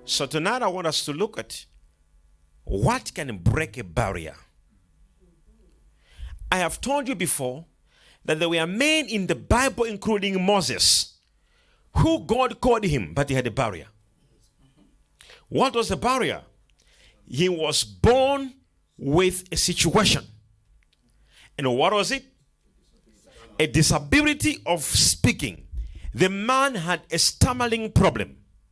So tonight I want us to look at what can break a barrier. I have told you before that there were men in the Bible, including Moses, who God called him, but he had a barrier. What was the barrier? He was born with a situation. And what was it? A disability of speaking. The man had a stammering problem.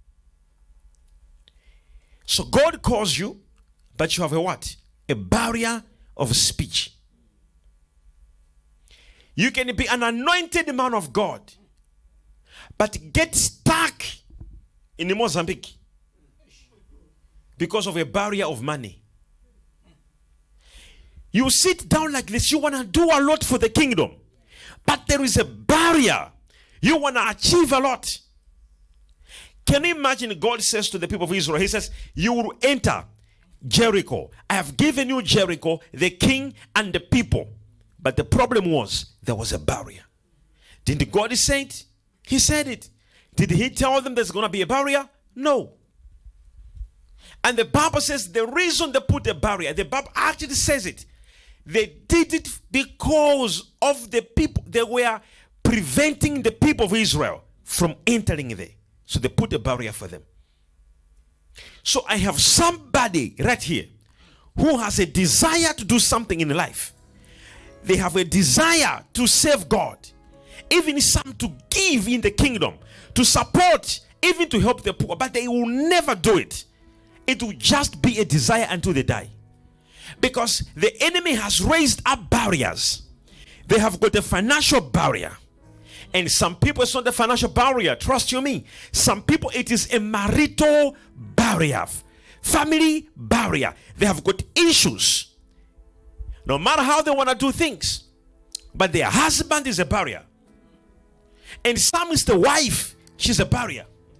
So God calls you, but you have a what? A barrier of speech. You can be an anointed man of God, but get stuck in Mozambique because of a barrier of money. You sit down like this, you want to do a lot for the kingdom, but there is a barrier. You want to achieve a lot. Can you imagine God says to the people of Israel, he says, you will enter Jericho. I have given you Jericho, the king and the people. But the problem was, there was a barrier. Didn't God say it? He said it. Did he tell them there's going to be a barrier? No. And the Bible says the reason they put a barrier, the Bible actually says it. They did it because of the people. They were preventing the people of Israel from entering there. So they put a barrier for them. So I have somebody right here who has a desire to do something in life. They have a desire to serve God, even some to give in the kingdom, to support, even to help the poor, but they will never do it. It will just be a desire until they die. Because the enemy has raised up barriers. They have got a financial barrier. And some people, it's not the financial barrier, trust you me. Some people, it is a marital barrier, family barrier. They have got issues. No matter how they want to do things, but their husband is a barrier. And some is the wife, she's a barrier.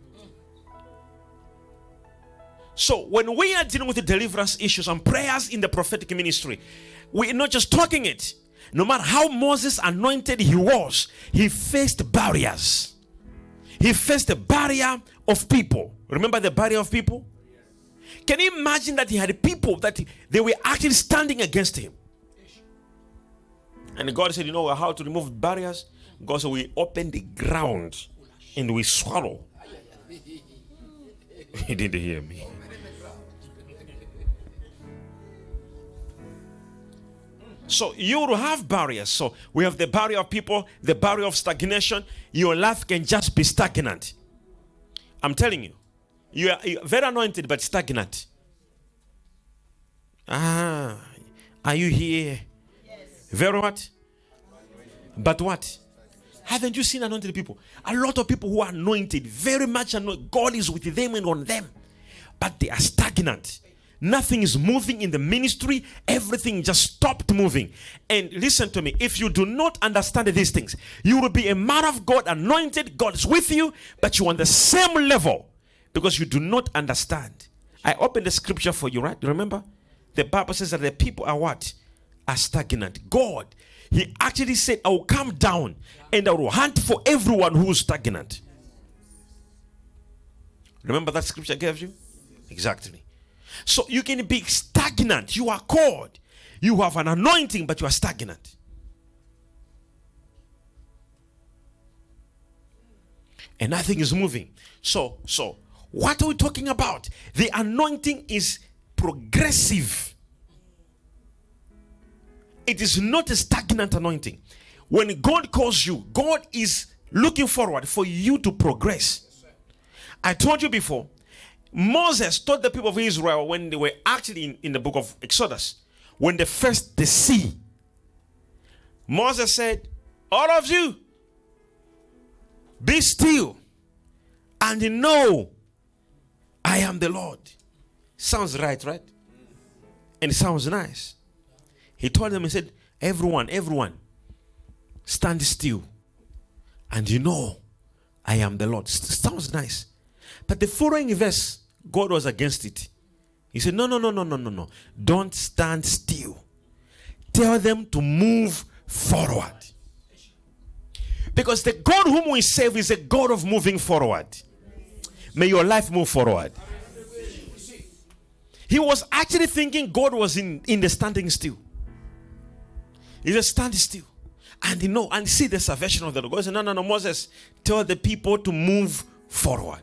So when we are dealing with the deliverance issues and prayers in the prophetic ministry, we're not just talking it. No matter how Moses anointed he was, he faced barriers. He faced the barrier of people. Remember the barrier of people? Can you imagine that he had people that they were actually standing against him? And God said, you know how to remove barriers? God said, we open the ground and we swallow. He didn't hear me. So you will have barriers. So we have the barrier of people, the barrier of stagnation. Your life can just be stagnant. I'm telling you. You're very anointed but stagnant. Are you here? Yes. Very what? But what? Haven't you seen anointed people? A lot of people who are anointed, very much anointed. God is with them and on them. But they are stagnant. Nothing is moving in the ministry. Everything just stopped moving. And listen to me. If you do not understand these things, you will be a man of God, anointed. God is with you, but you're on the same level because you do not understand. I opened the scripture for you, right? Remember? The Bible says that the people are what? Are stagnant. God, he actually said, I will come down and I will hunt for everyone who is stagnant. Remember that scripture I gave you? Exactly. So you can be stagnant. You are called. You have an anointing, but you are stagnant. And nothing is moving. So what are we talking about? The anointing is progressive. It is not a stagnant anointing. When God calls you, God is looking forward for you to progress. I told you before, Moses taught the people of Israel when they were actually in the book of Exodus, when they faced the sea. Moses said, all of you, be still and know I am the Lord. Sounds right? And it sounds nice. He told them, he said, everyone, stand still and know I am the Lord. Sounds nice. But the following verse, God was against it. He said, no. Don't stand still. Tell them to move forward. Because the God whom we serve is a God of moving forward. May your life move forward. He was actually thinking God was in the standing still. He said, stand still. And and see the salvation of the Lord. God said, no, Moses, tell the people to move forward.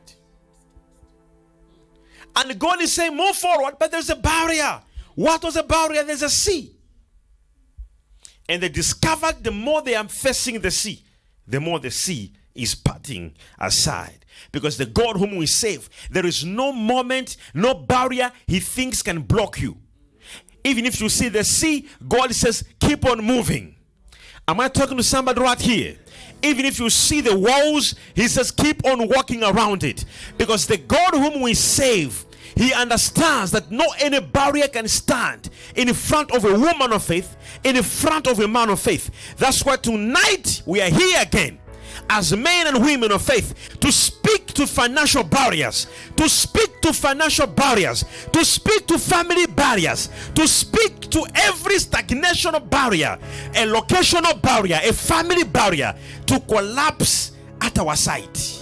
And God is saying, move forward, but there's a barrier. What was a barrier? There's a sea. And they discovered the more they are facing the sea, the more the sea is parting aside. Because the God whom we save, there is no moment, no barrier he thinks can block you. Even if you see the sea, God says, keep on moving. Am I talking to somebody right here? Even if you see the walls, he says, keep on walking around it. Because the God whom we save, he understands that no any barrier can stand in front of a woman of faith, in front of a man of faith. That's why tonight we are here again as men and women of faith to speak to financial barriers, to speak to financial barriers, to speak to family barriers, to speak to every stagnation barrier, a locational barrier, a family barrier to collapse at our sight.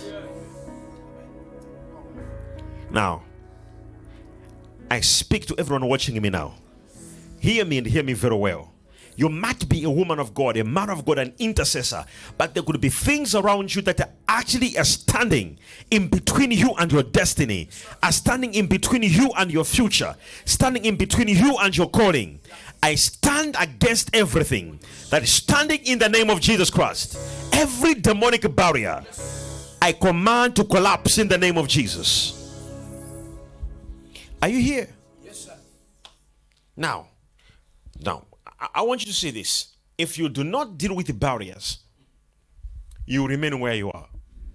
Now, I speak to everyone watching me now. Hear me and hear me very well. You might be a woman of God, a man of God, an intercessor, but there could be things around you that are actually standing in between you and your destiny, are standing in between you and your future, standing in between you and your calling. I stand against everything that is standing in the name of Jesus Christ. Every demonic barrier, I command to collapse in the name of Jesus. Are you here? Yes, sir. Now, I want you to see this. If you do not deal with the barriers, you remain where you are.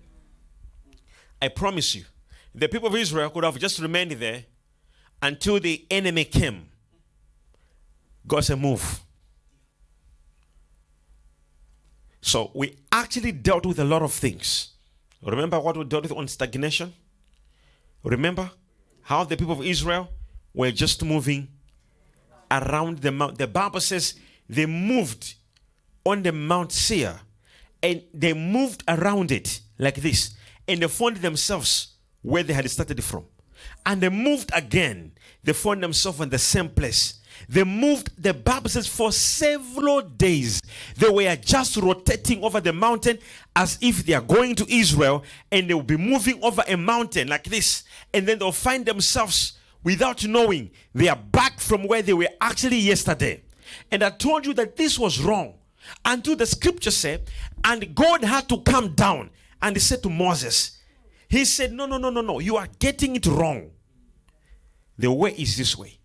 I promise you, the people of Israel could have just remained there until the enemy came. God said, move. So we actually dealt with a lot of things. Remember what we dealt with on stagnation? Remember how the people of Israel were just moving around the mount. The Bible says they moved on the Mount Seir and they moved around it like this, and they found themselves where they had started from, and they moved again. They found themselves in the same place. They moved, the Bible says, for several days. They were just rotating over the mountain as if they are going to Israel, and they will be moving over a mountain like this, and then they'll find themselves, without knowing, they are back from where they were actually yesterday. And I told you that this was wrong until the scripture said, and God had to come down and he said to Moses, he said, no, you are getting it wrong. The way is this way.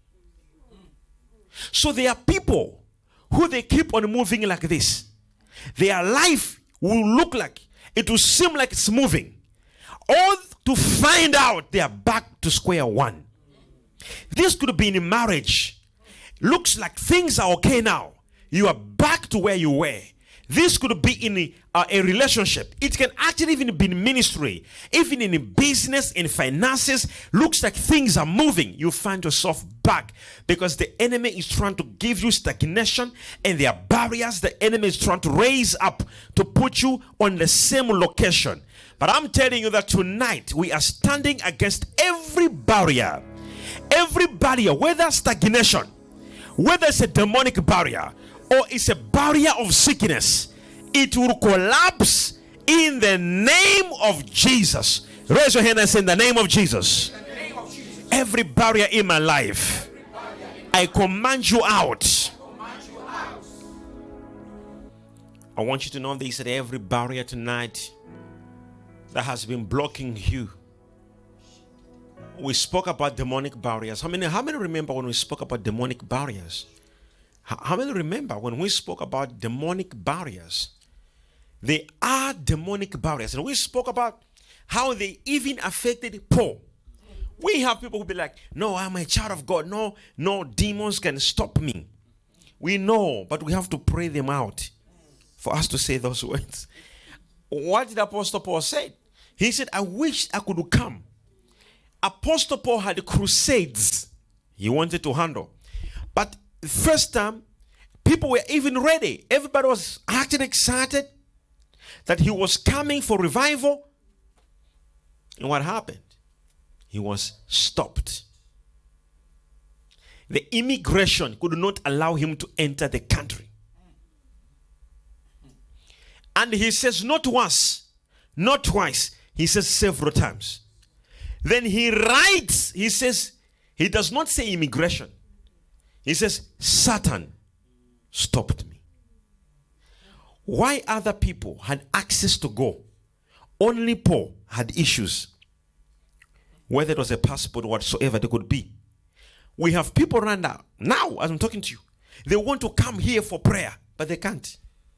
So there are people who they keep on moving like this. Their life will look like, it will seem like it's moving, all to find out they are back to square one. This could be in marriage. Looks like things are okay now. You are back to where you were. This could be in a relationship. It can actually even be in ministry. Even in business, in finances. Looks like things are moving. You find yourself back because the enemy is trying to give you stagnation, and there are barriers the enemy is trying to raise up to put you on the same location. But I'm telling you that tonight we are standing against every barrier. Every barrier, whether stagnation, whether it's a demonic barrier or it's a barrier of sickness, it will collapse in the name of Jesus. Raise your hand and say, in the name of Jesus. Every barrier in my life, I command you out. I want you to know this, that every barrier tonight that has been blocking you. We spoke about demonic barriers. How many remember when we spoke about demonic barriers? How many remember when we spoke about demonic barriers? They are demonic barriers. And we spoke about how they even affected Paul. We have people who be like, no, I'm a child of God. No demons can stop me. We know, but we have to pray them out for us to say those words. What did Apostle Paul say? He said, I wish I could come. Apostle Paul had crusades he wanted to handle. But the first time, people were even ready. Everybody was actually excited that he was coming for revival. And what happened? He was stopped. the immigration could not allow him to enter the country. And he says not once, not twice, he says several times. Then he writes, he says, he does not say immigration. He says, Satan stopped me. Why other people had access to go, only Paul had issues, whether it was a passport or whatsoever they could be. We have people around now, as I'm talking to you, they want to come here for prayer, but they can't.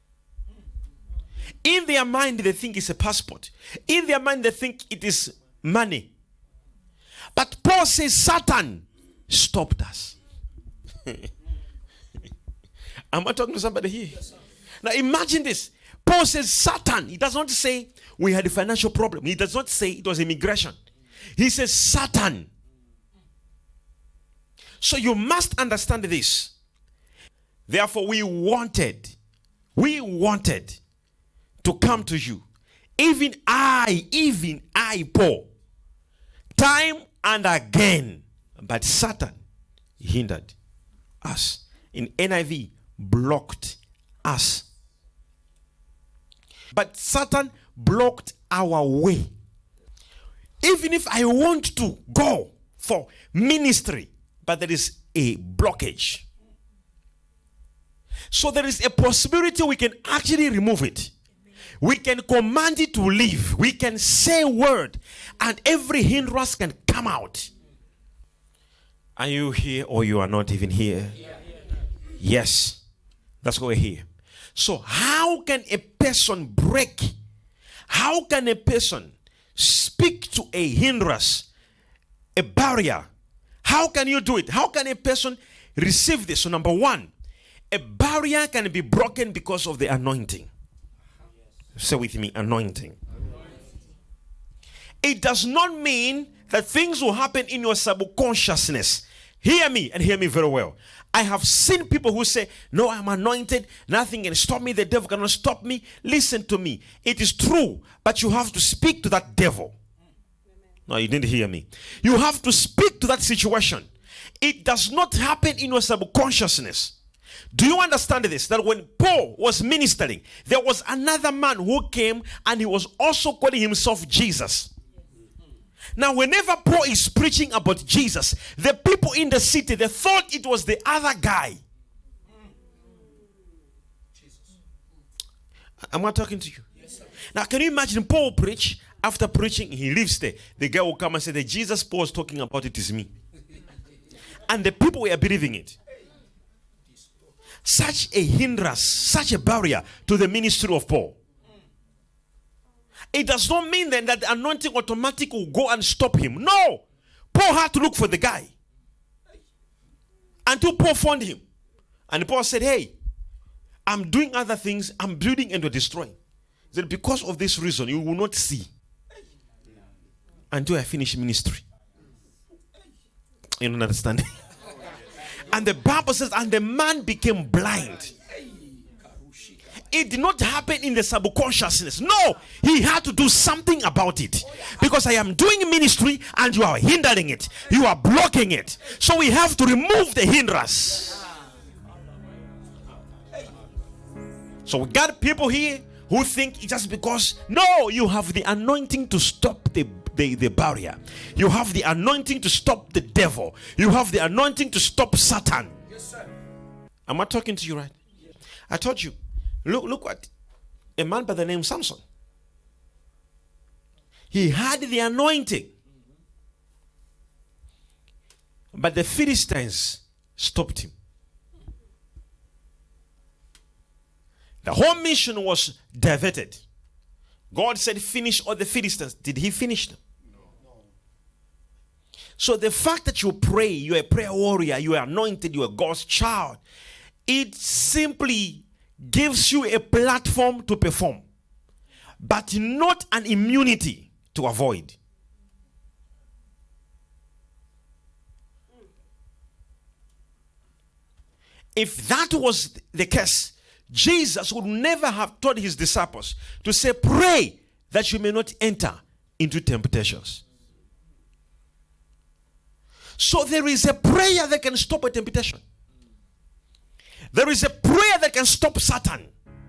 In their mind, they think it's a passport. In their mind, they think it is money. But Paul says Satan stopped us. Am I talking to somebody here? Yes, now imagine this. Paul says Satan. He does not say we had a financial problem. He does not say it was immigration. He says Satan. So you must understand this. Therefore, we wanted to come to you. Even I, Paul, time and again. But Satan hindered us. In NIV, blocked us. But Satan blocked our way. Even if I want to go for ministry, but there is a blockage. So there is a possibility we can actually remove it. We can command it to leave. We can say a word and every hindrance can come out. Are you here or you are not even here? Yes. That's why we're here. So how can a person break? How can a person speak to a hindrance, a barrier? How can you do it? How can a person receive this? So number one, a barrier can be broken because of the anointing. Say with me, anointing. It does not mean that things will happen in your subconsciousness. Hear me and hear me very well. I have seen people who say, no, I'm anointed. Nothing can stop me. The devil cannot stop me. Listen to me. It is true, but you have to speak to that devil. No, you didn't hear me. You have to speak to that situation. It does not happen in your subconsciousness. Do you understand this? That when Paul was ministering, there was another man who came and he was also calling himself Jesus. Now, whenever Paul is preaching about Jesus, the people in the city, they thought it was the other guy. Am I talking to you? Yes, sir. Now, can you imagine Paul preach? After preaching, he leaves there. The guy will come and say, the Jesus Paul is talking about, it is me. And the people were believing it. Such a hindrance, such a barrier to the ministry of Paul. It does not mean then that the anointing automatically will go and stop him. No. Paul had to look for the guy. Until Paul found him. And Paul said, hey, I'm doing other things. I'm building and you're destroying. He said, because of this reason, you will not see until I finish ministry. You don't understand? And the Bible says, and the man became blind. It did not happen in the subconsciousness. No, he had to do something about it. Because I am doing ministry and you are hindering it. You are blocking it. So we have to remove the hindrance. So we got people here who think it's just because, no, you have the anointing to stop the barrier. You have the anointing to stop the devil. You have the anointing to stop Satan. Yes, sir. Am I talking to you right? Yes. I told you. Look what a man by the name Samson. He had the anointing. But the Philistines stopped him. The whole mission was diverted. God said, finish all the Philistines. Did he finish them? No. So the fact that you pray, you're a prayer warrior, you are anointed, you are God's child, it simply gives you a platform to perform, but not an immunity to avoid. If that was the case, Jesus would never have told his disciples to say, pray that you may not enter into temptations. So there is a prayer that can stop a temptation. There is a prayer that can stop Satan.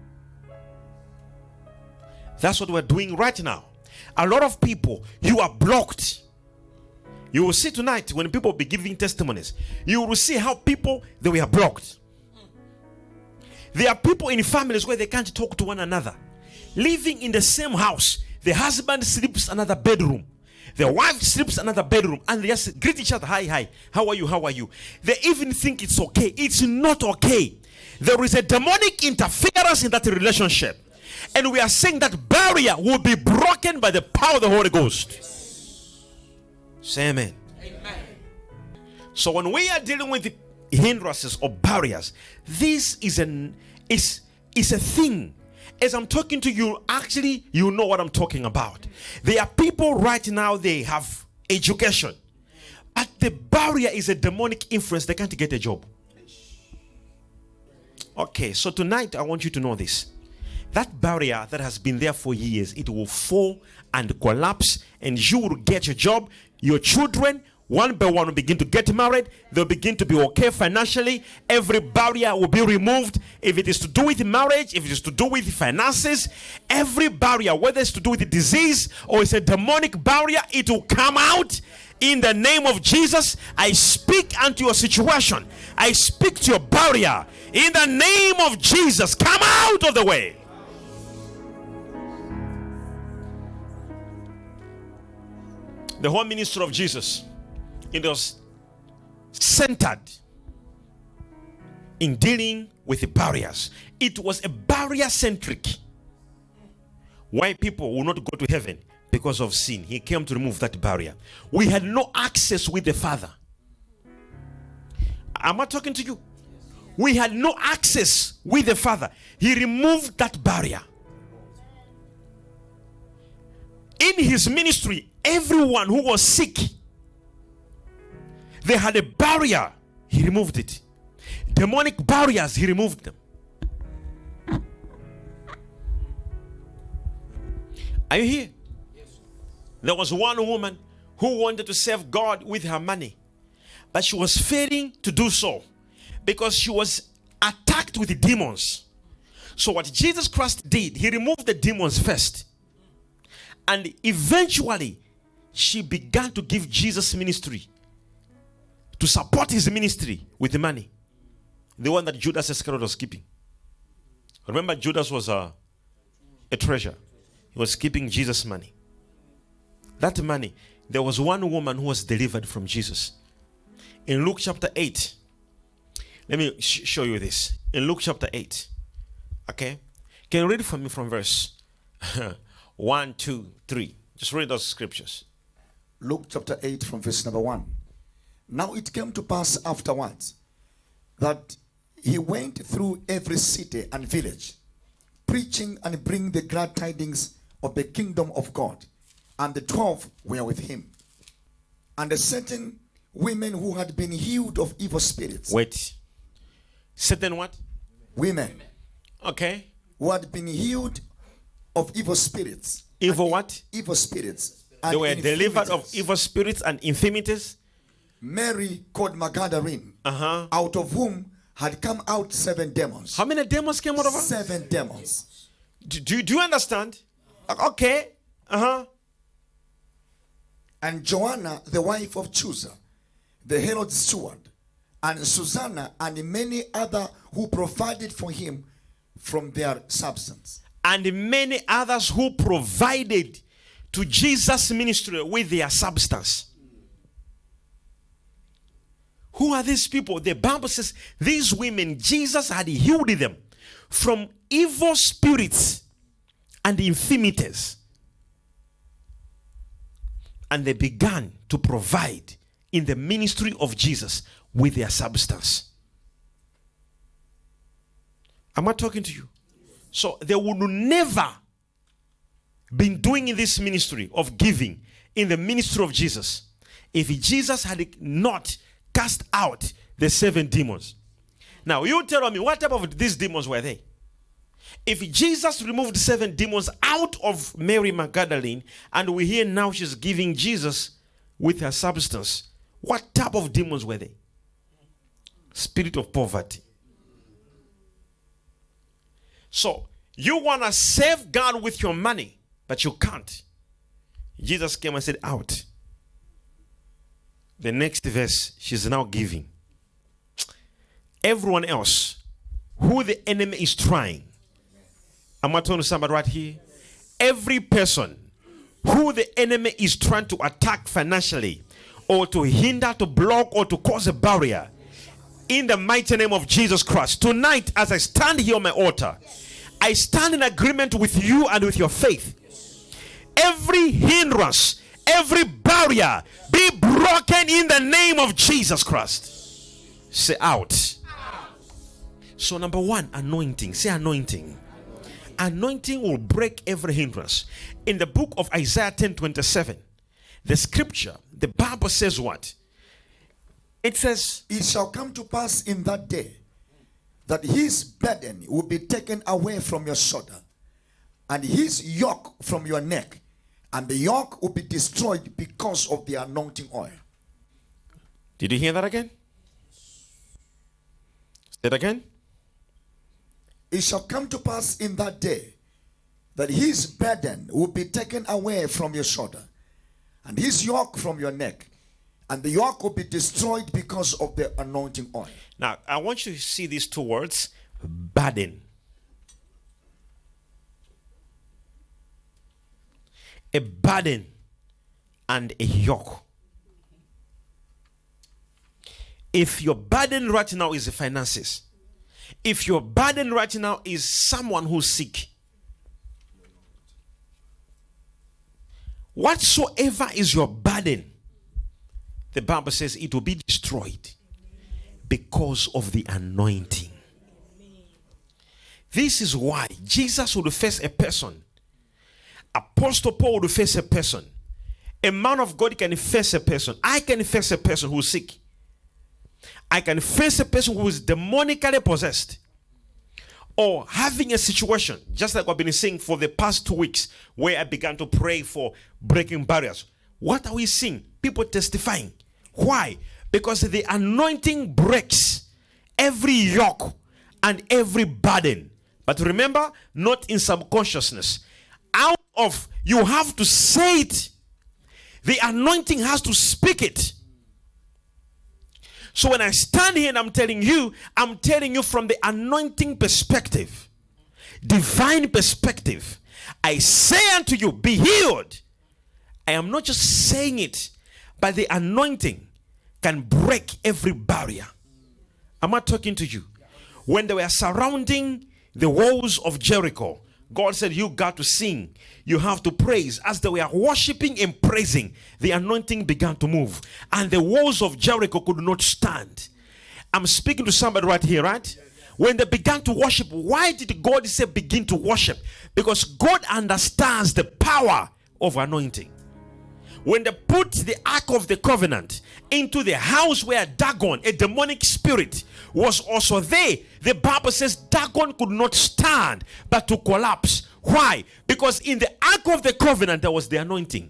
That's what we're doing right now. A lot of people, you are blocked. You will see tonight when people be giving testimonies, you will see how people, they were blocked. There are people in families where they can't talk to one another. Living in the same house, the husband sleeps another bedroom, the wife sleeps another bedroom, and they just greet each other. Hi, how are you? They even think it's okay. It's not okay. There is a demonic interference in that relationship. And we are saying that barrier will be broken by the power of the Holy Ghost. Say amen. Amen. So when we are dealing with hindrances or barriers, this is a thing. As I'm talking to you, actually, you know what I'm talking about. There are people right now, they have education, but the barrier is a demonic influence. They can't get a job. Okay, so tonight I want you to know this. That barrier that has been there for years, it will fall and collapse, and you will get your job. Your children, one by one, will begin to get married. They'll begin to be okay financially. Every barrier will be removed. If it is to do with marriage, if it is to do with finances, every barrier, whether it's to do with disease or it's a demonic barrier, it will come out. In the name of Jesus, I speak unto your situation. I speak to your barrier. In the name of Jesus, come out of the way. The whole ministry of Jesus, it was centered in dealing with the barriers. It was a barrier-centric. Why people will not go to heaven? Because of sin. He came to remove that barrier. We had no access with the Father. Am I talking to you? We had no access with the Father. He removed that barrier. In his ministry, everyone who was sick, they had a barrier. He removed it. Demonic barriers, he removed them. Are you here? Yes. There was one woman who wanted to serve God with her money, but she was failing to do so because she was attacked with demons. So what Jesus Christ did, he removed the demons first. And eventually, she began to give Jesus ministry, to support his ministry with the money. The one that Judas Iscariot was keeping. Remember, Judas was a treasure. He was keeping Jesus' money. That money, there was one woman who was delivered from Jesus. In Luke chapter 8, let me show you this. In Luke chapter 8, okay? Can you read it for me from verse 1, 2, 3? Just read those scriptures. Luke chapter 8 from verse number 1. Now it came to pass afterwards that he went through every city and village, preaching and bringing the glad tidings of the kingdom of God. And the 12 were with him. And a certain women who had been healed of evil spirits. Wait. Certain what? Women. Okay. Who had been healed of evil spirits. Evil what? Evil spirits. They were delivered of evil spirits and infirmities. Mary called Magdalene, out of whom had come out 7 demons. How many demons came out of her? 7 demons. Do you understand? Okay. And Joanna, the wife of Chuza, the Herod's steward, and Susanna, and many other who provided for him from their substance. And many others who provided to Jesus' ministry with their substance. Who are these people? The Bible says these women, Jesus had healed them from evil spirits and infirmities. And they began to provide in the ministry of Jesus with their substance. Am I talking to you? So they would never been doing in this ministry of giving in the ministry of Jesus if Jesus had not cast out the 7 demons. Now you tell me, what type of these demons were they? If Jesus removed 7 demons out of Mary Magdalene, and we hear now she's giving Jesus with her substance, What type of demons were they? Spirit of poverty. So, you want to save God with your money, but you can't. Jesus came and said, out. The next verse, she's now giving. Everyone else, who the enemy is trying. Am I talking to somebody right here? Every person who the enemy is trying to attack financially, or to hinder, to block, or to cause a barrier, in the mighty name of Jesus Christ, tonight as I stand here on my altar, I stand in agreement with you and with your faith. Every hindrance, every barrier be broken in the name of Jesus Christ. Say out. So number one, anointing. Say anointing. Anointing will break every hindrance. In the book of Isaiah 10:27, the scripture, the Bible says what? It says, it shall come to pass in that day that his burden will be taken away from your shoulder, and his yoke from your neck, and the yoke will be destroyed because of the anointing oil. Did you hear that again? Say it again. It shall come to pass in that day that his burden will be taken away from your shoulder, and his yoke from your neck, and the yoke will be destroyed because of the anointing oil. Now, I want you to see these two words, burden. A burden and a yoke. If your burden right now is the finances, if your burden right now is someone who's sick, whatsoever is your burden, the Bible says it will be destroyed because of the anointing. This is why Jesus would face a person. Apostle Paul would face a person. A man of God can face a person. I can face a person who's sick. I can face a person who is demonically possessed, or having a situation, just like I've been saying for the past 2 weeks, where I began to pray for breaking barriers. What are we seeing? People testifying. Why? Because the anointing breaks every yoke and every burden. But remember, not in subconsciousness. Out of, you have to say it. The anointing has to speak it. So when I stand here and I'm telling you from the anointing perspective, divine perspective. I say unto you, be healed. I am not just saying it, but the anointing can break every barrier. Am I talking to you? When they were surrounding the walls of Jericho, God said, you got to sing. You have to praise. As they were worshiping and praising, the anointing began to move. And the walls of Jericho could not stand. I'm speaking to somebody right here, right? When they began to worship, why did God say begin to worship? Because God understands the power of anointing. When they put the Ark of the Covenant into the house where Dagon, a demonic spirit, was also there, the Bible says Dagon could not stand but to collapse. Why? Because in the Ark of the Covenant there was the anointing.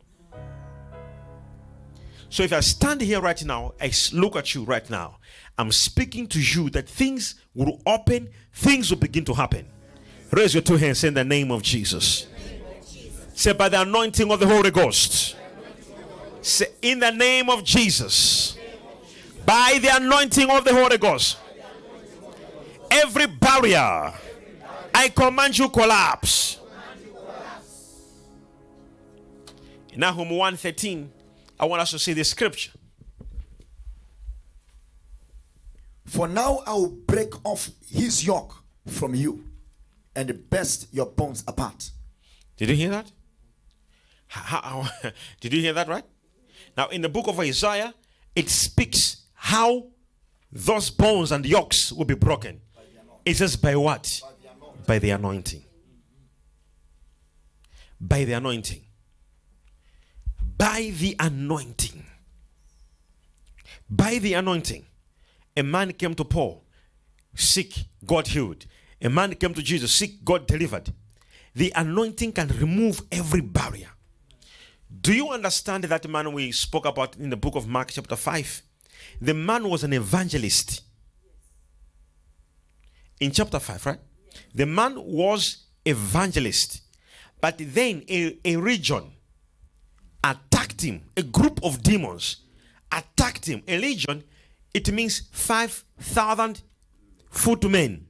So if I stand here right now, I look at you right now, I'm speaking to you that things will open, things will begin to happen. Raise your two hands, say in the name of Jesus. Say by the anointing of the Holy Ghost. Say in the name of Jesus. By the anointing of the Holy Ghost. Every barrier, I command you collapse. In Nahum 1:13, I want us to see this scripture. For now I will break off his yoke from you and burst your bones apart. Did you hear that? Did you hear that right? Now in the book of Isaiah, it speaks how those bones and yokes will be broken. It says by what? By the anointing. By the anointing. By the anointing. By the anointing. A man came to Paul, sick, God healed. A man came to Jesus, sick, God delivered. The anointing can remove every barrier. Do you understand that man we spoke about in the book of Mark chapter 5? The man was an evangelist. In chapter 5, right? The man was evangelist. But then a region attacked him. A group of demons attacked him. A legion, it means 5,000 footmen.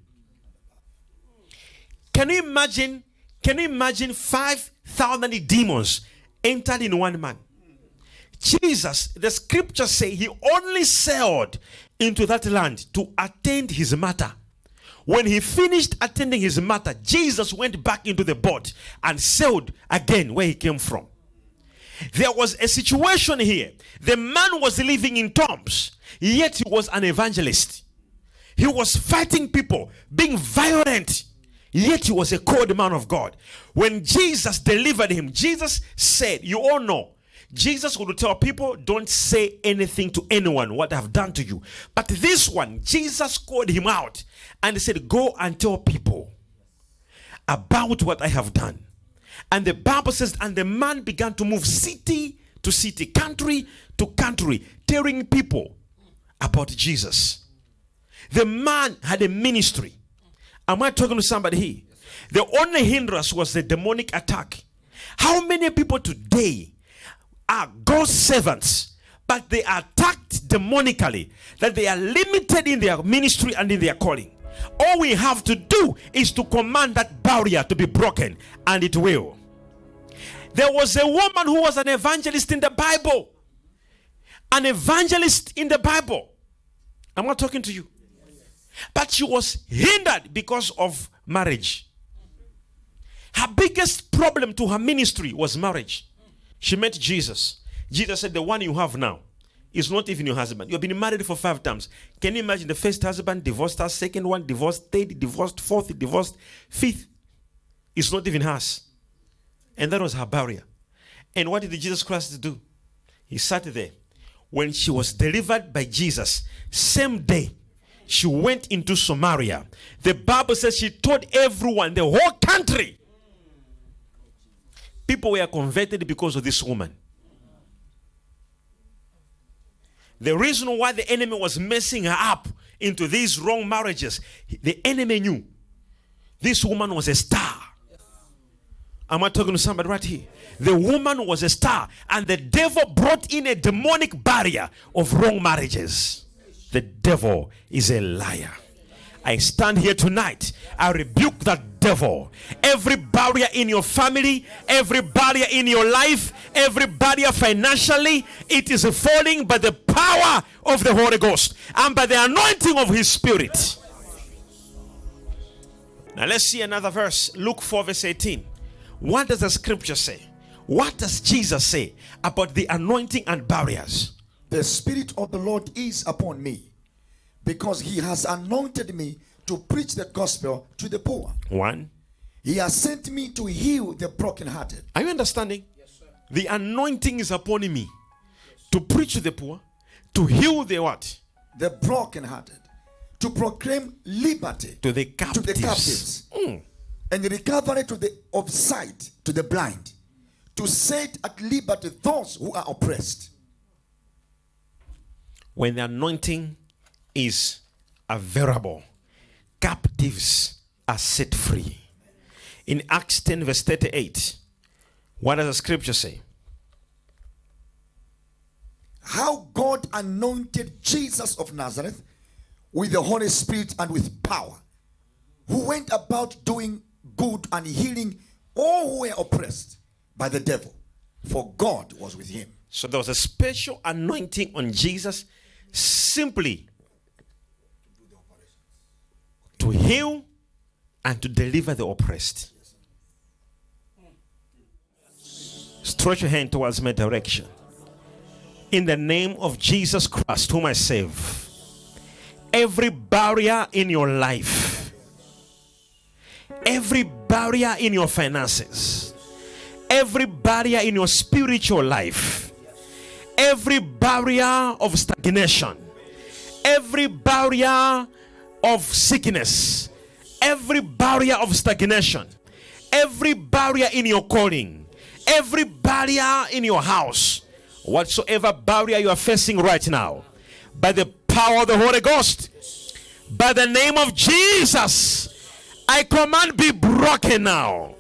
Can you imagine 5,000 demons entered in one man? Jesus, the scriptures say he only sailed into that land to attend his matter. When he finished attending his matter, Jesus went back into the boat and sailed again where he came from. There was a situation here. The man was living in tombs, yet he was an evangelist. He was fighting people, being violent, yet he was a cold man of God. When Jesus delivered him, Jesus said, you all know, Jesus would tell people, don't say anything to anyone what I've done to you. But this one, Jesus called him out and he said, go and tell people about what I have done. And the Bible says, and the man began to move city to city, country to country, telling people about Jesus. The man had a ministry. Am I talking to somebody here? The only hindrance was the demonic attack. How many people today are God's servants, but they are attacked demonically, that they are limited in their ministry and in their calling? All we have to do is to command that barrier to be broken, and it will. There was a woman who was an evangelist in the Bible. An evangelist in the Bible. I'm not talking to you. But she was hindered because of marriage. Her biggest problem to her ministry was marriage. She met Jesus. Jesus said, the one you have now is not even your husband. You've been married for 5 times. Can you imagine? The first husband divorced her, second one divorced, third divorced, fourth divorced, fifth is not even hers. And that was her barrier. And what did Jesus Christ do? He sat there. When she was delivered by Jesus, same day, she went into Samaria. The Bible says she told everyone, the whole country. People were converted because of this woman. The reason why the enemy was messing her up into these wrong marriages, the enemy knew this woman was a star. Am I talking to somebody right here? The woman was a star, and the devil brought in a demonic barrier of wrong marriages. The devil is a liar. I stand here tonight. I rebuke that devil. Every barrier in your family, every barrier in your life, every barrier financially, it is falling by the power of the Holy Ghost and by the anointing of His Spirit. Now let's see another verse. Luke 4 verse 18. What does the scripture say? What does Jesus say about the anointing and barriers? The Spirit of the Lord is upon me, because He has anointed me to preach the gospel to the poor. 1. He has sent me to heal the brokenhearted. Are you understanding? Yes, sir. The anointing is upon me to preach to the poor, to heal the what? The brokenhearted. To proclaim liberty to the captives. And recovery of sight to the blind. To set at liberty those who are oppressed. When the anointing is available, captives are set free. In Acts 10 verse 38, what does the scripture say? How God anointed Jesus of Nazareth with the Holy Spirit and with power, who went about doing good and healing all who were oppressed by the devil, for God was with him. So there was a special anointing on Jesus, simply to heal and to deliver the oppressed. Stretch your hand towards my direction. In the name of Jesus Christ, whom I save, every barrier in your life, every barrier in your finances, every barrier in your spiritual life, every barrier of stagnation, every barrier of sickness, every barrier of stagnation, every barrier in your calling, every barrier in your house, whatsoever barrier you are facing right now, by the power of the Holy Ghost, by the name of Jesus, I command be broken now.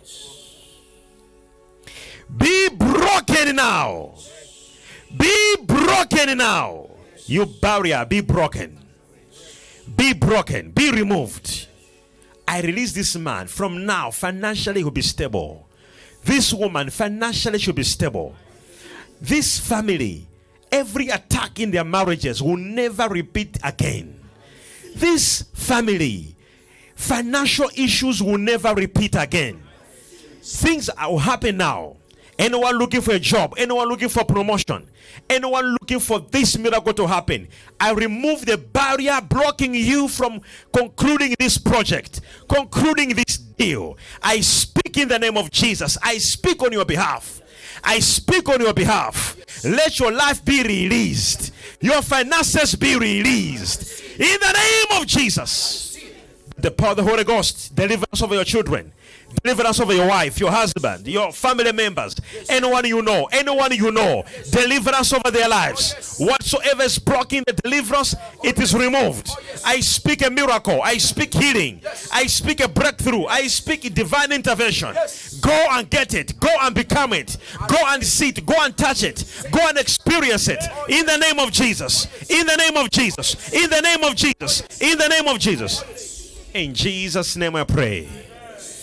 Be broken now. Be broken now. You barrier, be broken. Be broken. Be removed. I release this man from now. Financially, he will be stable. This woman, financially, should be stable. This family, every attack in their marriages will never repeat again. This family, financial issues will never repeat again. Things will happen now. Anyone looking for a job, anyone looking for promotion, anyone looking for this miracle to happen, I remove the barrier blocking you from concluding this project, concluding this deal. I speak in the name of Jesus. I speak on your behalf. I speak on your behalf. Let your life be released. Your finances be released. In the name of Jesus. The power of the Holy Ghost, deliverance over your children. Deliverance over your wife, your husband, your family members, anyone you know, deliverance over their lives. Whatsoever is blocking the deliverance, it is removed. I speak a miracle. I speak healing. I speak a breakthrough. I speak a divine intervention. Go and get it. Go and become it. Go and see it. Go and touch it. Go and experience it. In the name of Jesus. In the name of Jesus. In the name of Jesus. In the name of Jesus. In Jesus' name I pray.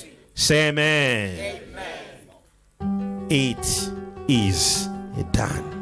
Say amen. It is done.